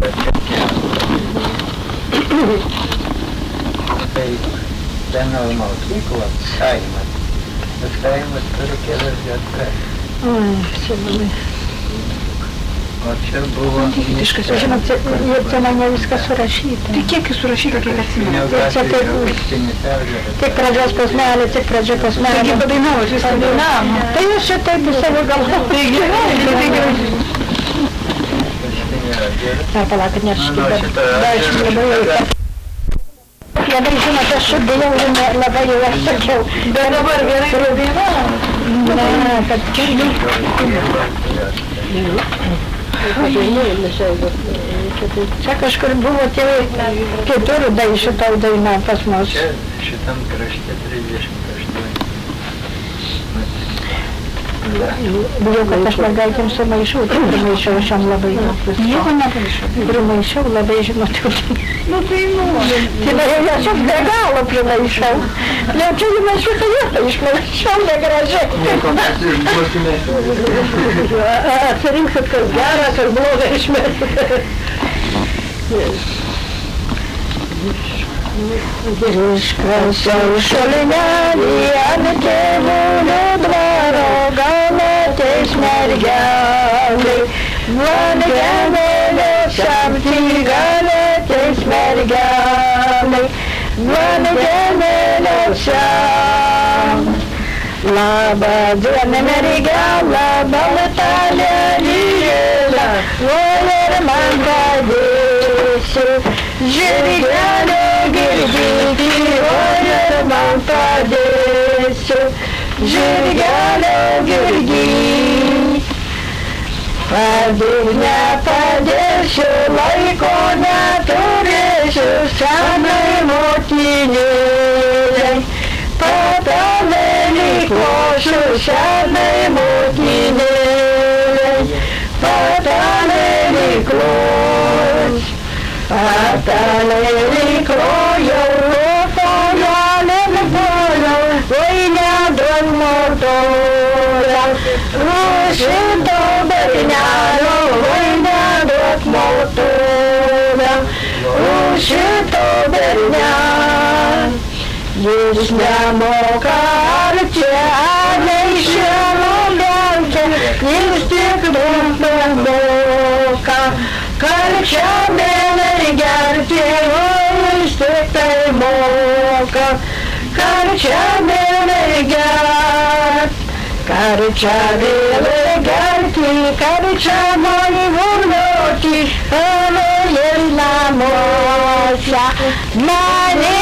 Tai vieną mokyklą, kaimas. Tas kaimas turi kelias gatves. Čia labai. O čia buvo... Tikiškas, žinot, čia mane viskas surašyta. Tai kiek jūs surašyta, kiek atsimenu? Tik pradžios posmelė, tik pradžio posmelė. Taigi padainavot, jūs padainavot. Tai jūs šitaip savo galvo. Tai gerai. Ar palaukit, neškit, dar aš labai... Labai, žinot, aš bijau, labai jau aš sakiau. Bet dabar gerai padainavot. Ne, kad čia... Čia kažkur buvo tėvai kitur šitą dainą pas mus. Čia šitam krašte 38. Bijau, kad aš mergaitėm sumaišau, primaišiau aš jam labai. Nieko nepaišau. Primaišiau labai, žinot. Nu tai nori. Tai aš jau be galo primaišau. Jau mes šitą vietą išmaišau negražiai. Atsirinksit, kas gerą, kas blogą išmesti. Išklausiau šalinelį ant tėvulių dvaro, gal ateis mergelė. Man gemelė šamti, gal ateis mergelė. Man gemelė šamti. Labą dieną mergelę, baltalę lyjelę, o ir man padėsi. Žirgelė girdėti, o ir man padėsi. Žirgelė girdėti. Padėk nepadėsiu, laiko neturėsiu, senai motinėlei. Patalėlį klošiu, senai motinėlei. Patalėlį klošiu. Patalėlį klojau, patalėlį klojau, oi neduok motorą. Šito bernelio, oi neduok motorą. Šito bernelio. Jis nemoka ar čia, nei šiandien, jis tik moka. Karčia mėlai gerti, o jis tik tai moka. Karčia mėlai gerti, karčia mėlai gerti, karčia man vurnoti, ale jis namuose. Mane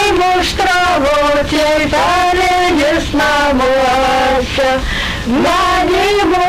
muštravoti, ale jis namuose. Mane